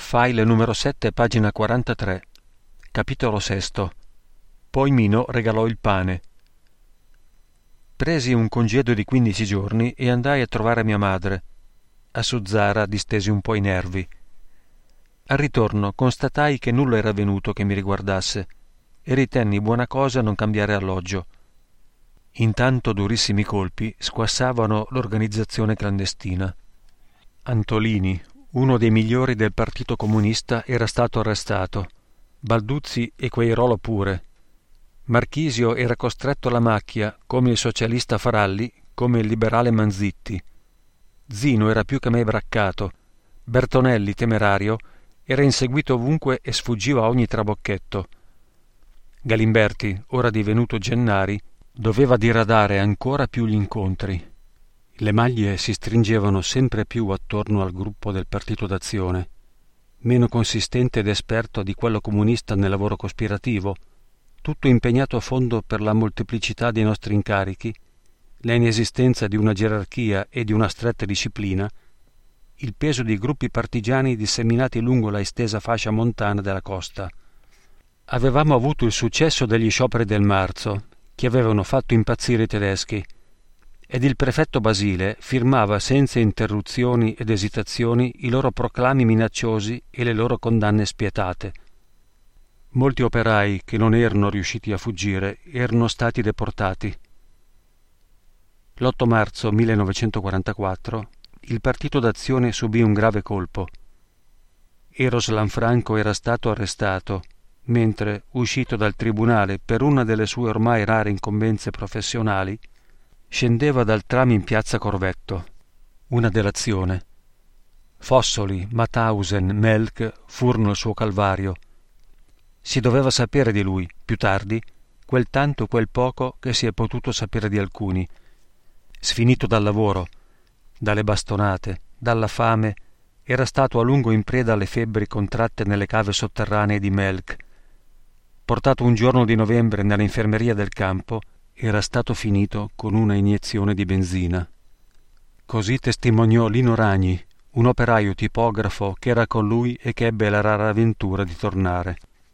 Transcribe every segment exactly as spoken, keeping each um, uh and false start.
File numero sette, pagina quarantatré. Capitolo sesto. Poi Mino regalò il pane. Presi un congedo di quindici giorni e andai a trovare mia madre. A Suzzara distesi un po' i nervi. Al ritorno constatai che nulla era venuto che mi riguardasse e ritenni buona cosa non cambiare alloggio. Intanto durissimi colpi squassavano l'organizzazione clandestina. Antolini, uno dei migliori del Partito Comunista, era stato arrestato. Balduzzi e Quairolo pure. Marchisio era costretto alla macchia, come il socialista Faralli, come il liberale Manzitti. Zino era più che mai braccato. Bertonelli, temerario, era inseguito ovunque e sfuggiva a ogni trabocchetto. Galimberti, ora divenuto Gennari, doveva diradare ancora più gli incontri. Le maglie si stringevano sempre più attorno al gruppo del Partito d'Azione, meno consistente ed esperto di quello comunista nel lavoro cospirativo, tutto impegnato a fondo per la molteplicità dei nostri incarichi, la inesistenza di una gerarchia e di una stretta disciplina, il peso di gruppi partigiani disseminati lungo la estesa fascia montana della costa. Avevamo avuto il successo degli scioperi del marzo, che avevano fatto impazzire i tedeschi, ed il prefetto Basile firmava senza interruzioni ed esitazioni i loro proclami minacciosi e le loro condanne spietate. Molti operai che non erano riusciti a fuggire erano stati deportati. L'otto marzo millenovecentoquarantaquattro il Partito d'Azione subì un grave colpo. Eros Lanfranco era stato arrestato, mentre, uscito dal tribunale per una delle sue ormai rare incombenze professionali, scendeva dal tram in piazza Corvetto. Una delazione. Fossoli, Mauthausen, Melk furono il suo calvario. Si doveva sapere di lui, più tardi, quel tanto quel poco che si è potuto sapere di alcuni. Sfinito dal lavoro, dalle bastonate, dalla fame, era stato a lungo in preda alle febbri contratte nelle cave sotterranee di Melk. Portato un giorno di novembre nell'infermeria del campo, era stato finito con una iniezione di benzina. Così testimoniò Lino Ragni, un operaio tipografo che era con lui e che ebbe la rara avventura di tornare.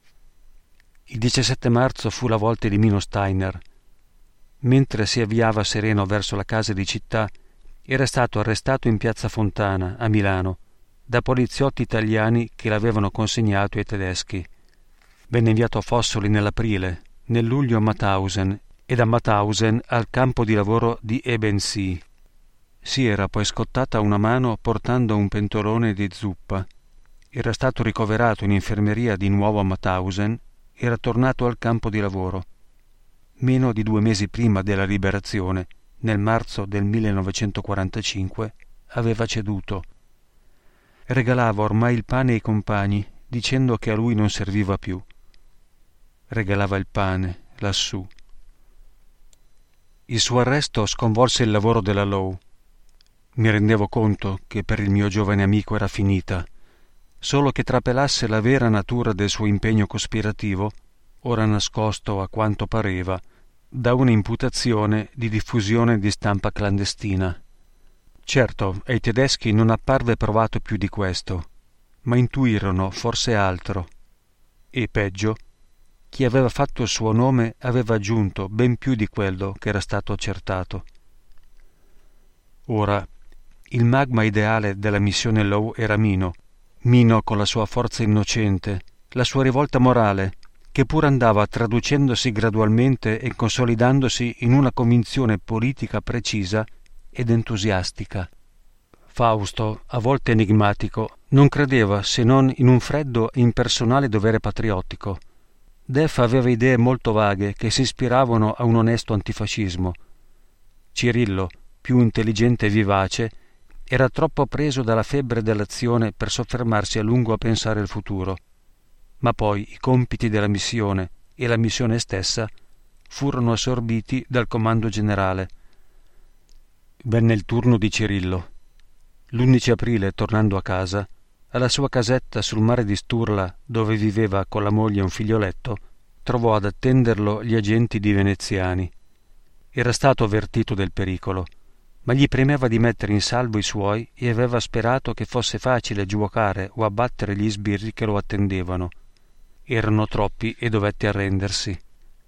Il diciassette marzo fu la volta di Mino Steiner. Mentre si avviava sereno verso la casa di città, era stato arrestato in piazza Fontana, a Milano, da poliziotti italiani che l'avevano consegnato ai tedeschi. Venne inviato a Fossoli nell'aprile, nel luglio a Mauthausen e da Mauthausen al campo di lavoro di Ebensee. Si era poi scottata una mano portando un pentolone di zuppa. Era stato ricoverato in infermeria di nuovo a Mauthausen, era tornato al campo di lavoro. Meno di due mesi prima della liberazione, nel marzo del millenovecentoquarantacinque, aveva ceduto. Regalava ormai il pane ai compagni, dicendo che a lui non serviva più. Regalava il pane, lassù. Il suo arresto sconvolse il lavoro della Law. Mi rendevo conto che per il mio giovane amico era finita, solo che trapelasse la vera natura del suo impegno cospirativo, ora nascosto a quanto pareva da una imputazione di diffusione di stampa clandestina. Certo, ai tedeschi non apparve provato più di questo, ma intuirono forse altro. E peggio, chi aveva fatto il suo nome aveva aggiunto ben più di quello che era stato accertato. Ora, il magma ideale della missione Law era Mino, Mino con la sua forza innocente, la sua rivolta morale, che pur andava traducendosi gradualmente e consolidandosi in una convinzione politica precisa ed entusiastica. Fausto, a volte enigmatico, non credeva se non in un freddo e impersonale dovere patriottico. Def aveva idee molto vaghe che si ispiravano a un onesto antifascismo. Cirillo, più intelligente e vivace, era troppo preso dalla febbre dell'azione per soffermarsi a lungo a pensare al futuro. Ma poi i compiti della missione e la missione stessa furono assorbiti dal comando generale. Venne il turno di Cirillo. L'undici aprile, tornando a casa, alla sua casetta sul mare di Sturla, dove viveva con la moglie e un figlioletto, trovò ad attenderlo gli agenti di veneziani. Era stato avvertito del pericolo. ma gli premeva di mettere in salvo i suoi e aveva sperato che fosse facile giuocare o abbattere gli sbirri che lo attendevano. Erano troppi e dovette arrendersi.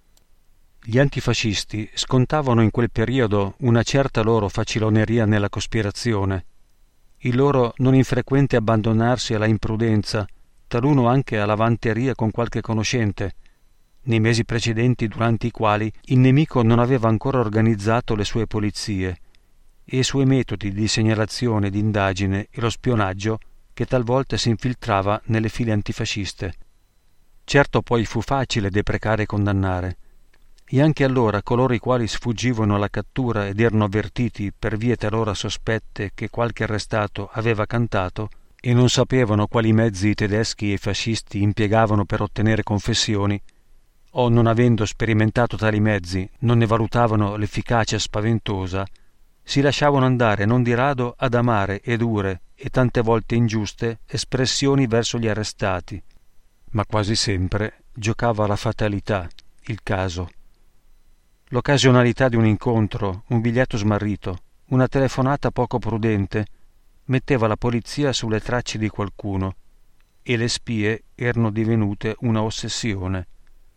Gli antifascisti scontavano in quel periodo una certa loro faciloneria nella cospirazione, il loro non infrequente abbandonarsi alla imprudenza, taluno anche alla vanteria con qualche conoscente, nei mesi precedenti durante i quali il nemico non aveva ancora organizzato le sue polizie e i suoi metodi di segnalazione, di indagine e lo spionaggio che talvolta si infiltrava nelle file antifasciste. Certo poi fu facile deprecare e condannare, e anche allora coloro i quali sfuggivano alla cattura ed erano avvertiti per vie talora sospette che qualche arrestato aveva cantato e non sapevano quali mezzi i tedeschi e i fascisti impiegavano per ottenere confessioni, o non avendo sperimentato tali mezzi non ne valutavano l'efficacia spaventosa, si lasciavano andare non di rado ad amare e dure e tante volte ingiuste espressioni verso gli arrestati, ma quasi sempre giocava la fatalità, il caso. L'occasionalità di un incontro, un biglietto smarrito, una telefonata poco prudente metteva la polizia sulle tracce di qualcuno e le spie erano divenute una ossessione.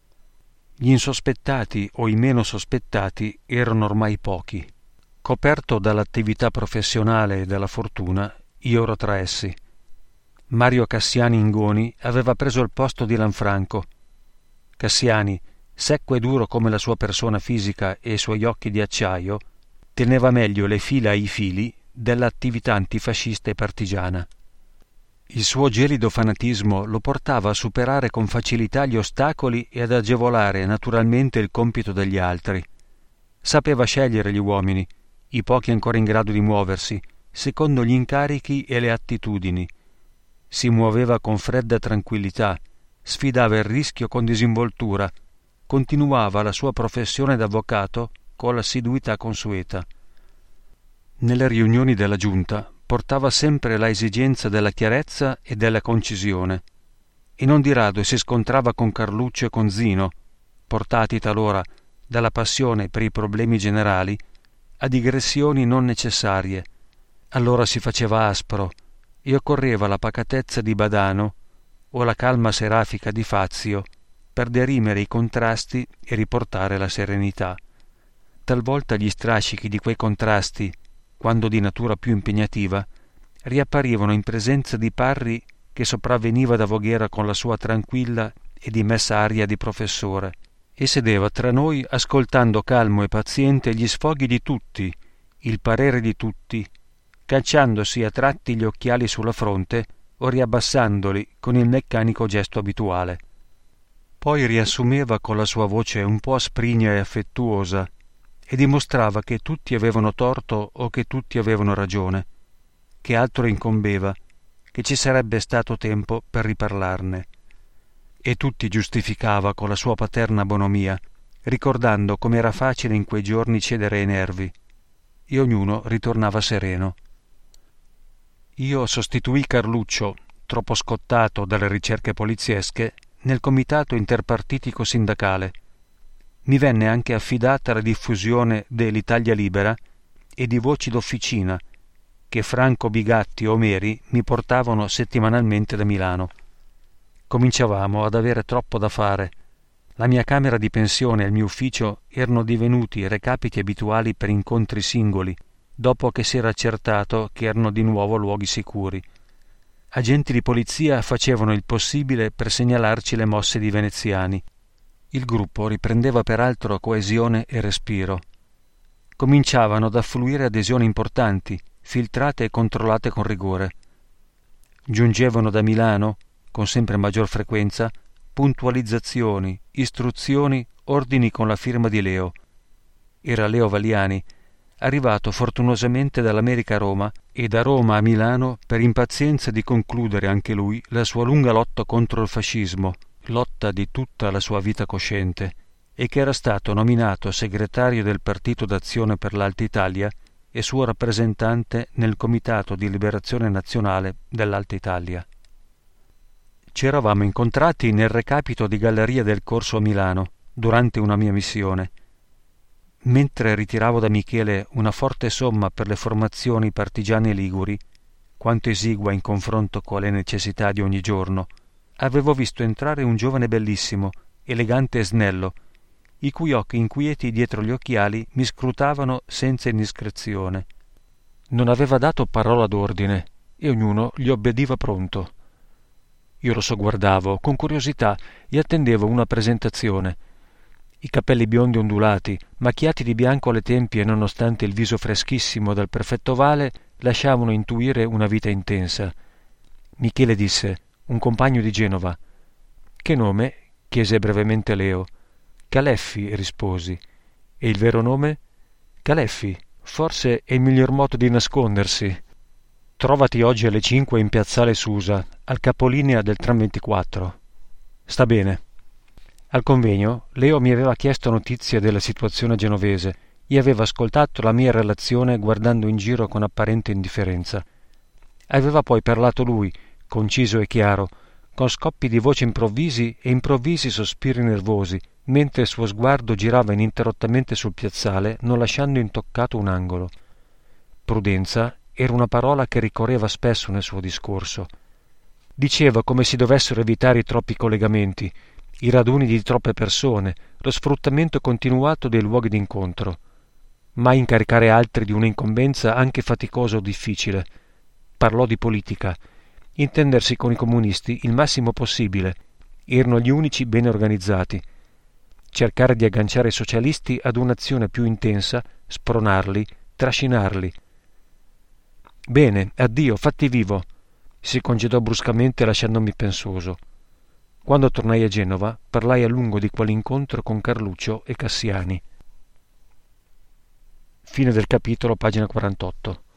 Gli insospettati o i meno sospettati erano ormai pochi. Coperto dall'attività professionale e dalla fortuna, io ero tra essi. Mario Cassiani Ingoni aveva preso il posto di Lanfranco. Cassiani, secco e duro come la sua persona fisica e i suoi occhi di acciaio, teneva meglio le fila ai fili dell'attività antifascista e partigiana. Il suo gelido fanatismo lo portava a superare con facilità gli ostacoli e ad agevolare naturalmente il compito degli altri. Sapeva scegliere gli uomini, i pochi ancora in grado di muoversi, secondo gli incarichi e le attitudini. Si muoveva con fredda tranquillità, sfidava il rischio con disinvoltura, continuava la sua professione d'avvocato con l'assiduità consueta. Nelle riunioni della giunta portava sempre la esigenza della chiarezza e della concisione, e non di rado si scontrava con Carluccio e con Zino, portati talora dalla passione per i problemi generali a digressioni non necessarie. Allora si faceva aspro e occorreva la pacatezza di Badano o la calma serafica di Fazio per derimere i contrasti e riportare la serenità. Talvolta gli strascichi di quei contrasti, quando di natura più impegnativa, riapparivano in presenza di Parri che sopravveniva da Voghera con la sua tranquilla e dimessa aria di professore e sedeva tra noi ascoltando calmo e paziente gli sfoghi di tutti, il parere di tutti, cacciandosi a tratti gli occhiali sulla fronte o riabbassandoli con il meccanico gesto abituale. Poi riassumeva con la sua voce un po' asprigna e affettuosa e dimostrava che tutti avevano torto o che tutti avevano ragione, che altro incombeva, che ci sarebbe stato tempo per riparlarne. E tutti giustificava con la sua paterna bonomia, ricordando come era facile in quei giorni cedere ai nervi, e ognuno ritornava sereno. Io sostituì Carluccio, troppo scottato dalle ricerche poliziesche, nel comitato interpartitico sindacale. Mi venne anche affidata la diffusione dell'Italia Libera e di voci d'officina che Franco Bigatti o Meri mi portavano settimanalmente da Milano. Cominciavamo ad avere troppo da fare. La mia camera di pensione e il mio ufficio erano divenuti recapiti abituali per incontri singoli, dopo che si era accertato che erano di nuovo luoghi sicuri. Agenti di polizia facevano il possibile per segnalarci le mosse di veneziani. Il gruppo riprendeva peraltro coesione e respiro. Cominciavano ad affluire adesioni importanti, filtrate e controllate con rigore. Giungevano da Milano, con sempre maggior frequenza, puntualizzazioni, istruzioni, ordini con la firma di Leo. Era Leo Valiani, arrivato fortunosamente dall'America a Roma e da Roma a Milano per impazienza di concludere anche lui la sua lunga lotta contro il fascismo, lotta di tutta la sua vita cosciente, e che era stato nominato segretario del Partito d'Azione per l'Alta Italia e suo rappresentante nel Comitato di Liberazione Nazionale dell'Alta Italia. Ci eravamo incontrati nel recapito di Galleria del Corso a Milano, durante una mia missione. mentre ritiravo da Michele una forte somma per le formazioni partigiane liguri, quanto esigua in confronto con le necessità di ogni giorno, avevo visto entrare un giovane bellissimo, elegante e snello, i cui occhi inquieti dietro gli occhiali mi scrutavano senza indiscrezione. Non aveva dato parola d'ordine e ognuno gli obbediva pronto. Io lo sogguardavo con curiosità e attendevo una presentazione. I capelli biondi ondulati, macchiati di bianco alle tempie nonostante il viso freschissimo del prefetto Vale, lasciavano intuire una vita intensa. Michele disse: un compagno di Genova. Che nome? Chiese brevemente Leo. Caleffi, risposi. E il vero nome? Caleffi. Forse è il miglior modo di nascondersi. Trovati oggi alle cinque in piazzale Susa, al capolinea del tram ventiquattro. Sta bene. Al convegno Leo mi aveva chiesto notizie della situazione genovese e aveva ascoltato la mia relazione guardando in giro con apparente indifferenza. Aveva poi parlato lui, conciso e chiaro, con scoppi di voce improvvisi e improvvisi sospiri nervosi, mentre il suo sguardo girava ininterrottamente sul piazzale, non lasciando intoccato un angolo. Prudenza era una parola che ricorreva spesso nel suo discorso. Diceva come si dovessero evitare i troppi collegamenti, i raduni di troppe persone, lo sfruttamento continuato dei luoghi d'incontro. Mai incaricare altri di un'incombenza anche faticosa o difficile. Parlò di politica. Intendersi con i comunisti il massimo possibile. Erano gli unici bene organizzati. Cercare di agganciare i socialisti ad un'azione più intensa, spronarli, trascinarli. Bene, addio, fatti vivo. Si congedò bruscamente lasciandomi pensoso. Quando tornai a Genova parlai a lungo di quell'incontro con Carluccio e Cassiani. Fine del capitolo, pagina quarantotto.